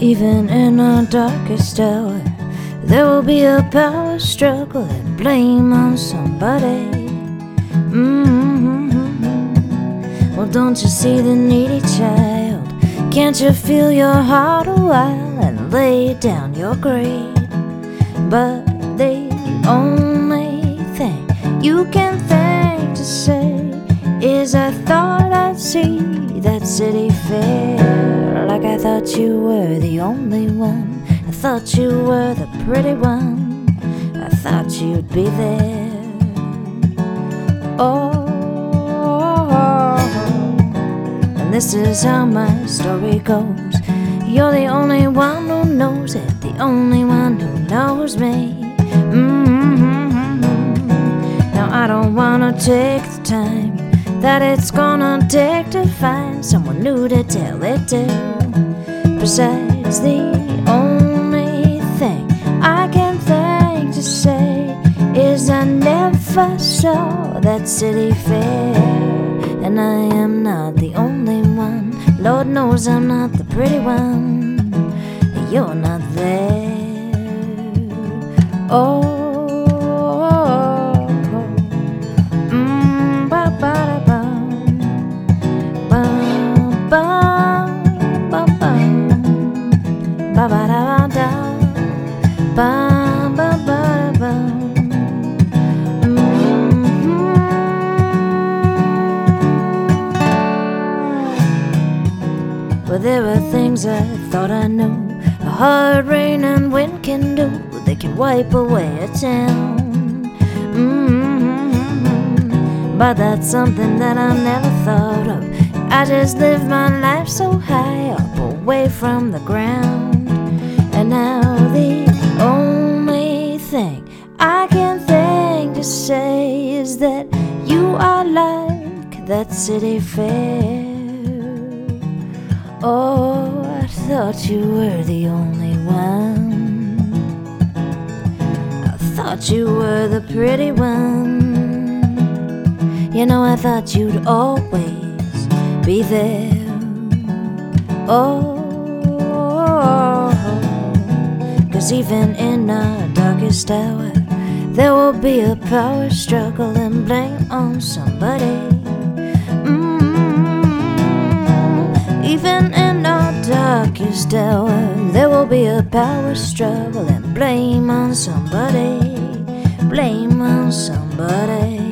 Even in our darkest hour, there will be a power struggle and blame on somebody. Well, don't you see the needy child? Can't you feel your heart a while and lay down your greed? But the only thing you can think to say is I thought I'd see that city fair. Like I thought you were the only one, I thought you were the pretty one, I thought you'd be there. Oh, and this is how my story goes. You're the only one who knows it, the only one who knows me. Now I don't wanna take the time that it's gonna take to find someone new to tell it to. Besides, the only thing I can think to say is I never saw that city fair. And I am not the only one, Lord knows I'm not the pretty one, you're not there. Oh, well, there were things I thought I knew a hard rain and wind can do. They can wipe away a town. But that's something that I never thought of. I just lived my life so high up, away from the ground. And now the only thing I can think to say is that you are like that city fair. Oh, I thought you were the only one, I thought you were the pretty one. You know, I thought you'd always be there. Oh, 'cause even in our darkest hour, there will be a power struggle and blame on somebody. Even in our darkest hour, there will be a power struggle and blame on somebody. Blame on somebody.